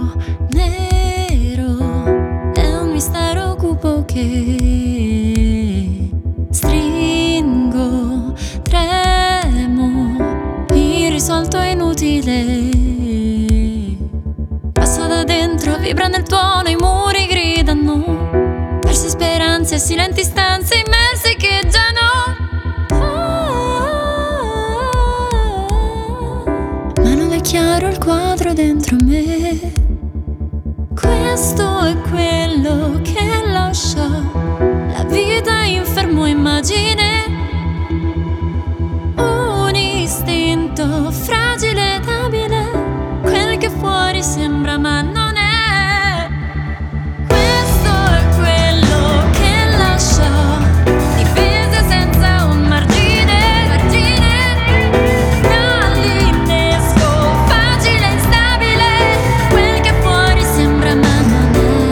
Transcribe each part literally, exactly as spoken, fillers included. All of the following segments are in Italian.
nero è un mistero cupo che stringo, tremo, irrisolto e inutile. Passa da dentro, vibra nel tuono, i muri gridano, perse speranze, silenti stanze immerse che già no. Ma non è chiaro il quadro dentro me. Questo è quello che lascia la vita in fermo immagine. Un istinto fragile ed abile, quel che fuori sembra ma non è. Questo è quello che lascia difese senza un margine, margine. Dall'innesco facile e instabile, quel che fuori sembra ma non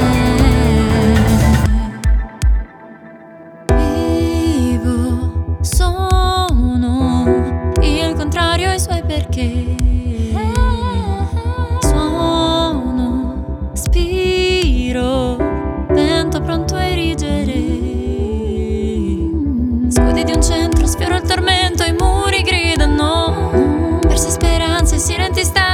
è. Vivo, sono il contrario ai suoi perché. Pronto a erigere scudi di un centro, sfioro il tormento, i muri gridano, perse speranze, silenti stanze